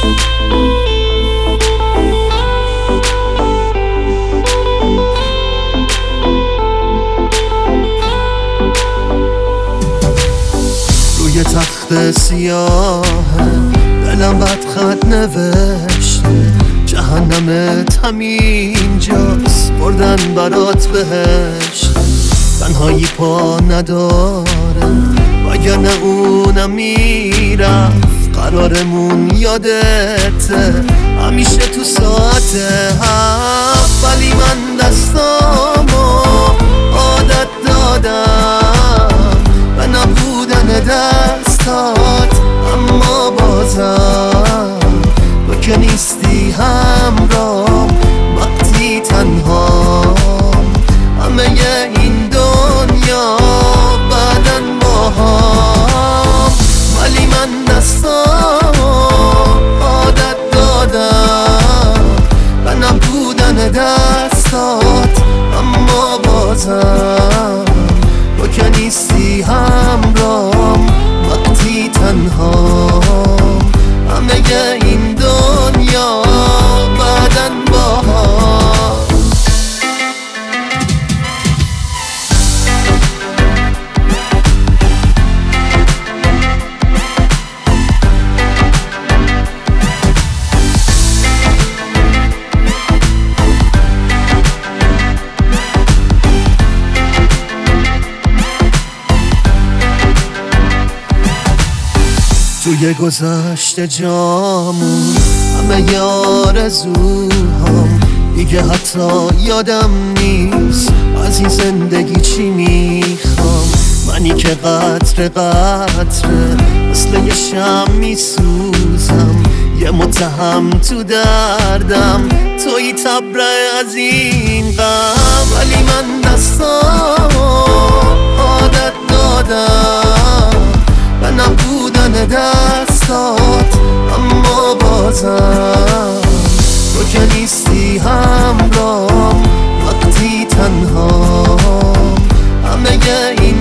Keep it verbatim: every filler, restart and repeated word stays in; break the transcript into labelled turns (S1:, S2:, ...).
S1: روی تخت سیاه دلم بد خط نوشته، جهنمت همینجاست، بردن برات بهشت. تنهایی پا نداره وگرنه اونم میرفت، قرارمون یادته همیشه تو ساعت هفت. ولی من دستامو عادت دادم به نبودن دستات، اما بازم تو که نیستی همراه وقتی تنها. همه این دنیا بعدن با هم، ولی من دستامو عادت دادم به نبودن دستات، اما بازم تو که نیستی همراه وقتی تنها. همه این دنیا بعدن با هم. توی گذشته جامون همه آرزوهام دیگه حتی یادم نیست از این زندگی چی میخوام. منی که قطره قطره مثل یه شم میسوزم، یه متهم تو دردم، توی تبره از این غم. ولی من دستامو عادت دادم به نبودن دستات، اما بازم تو که نیستی همراه وقتی تنها. همه این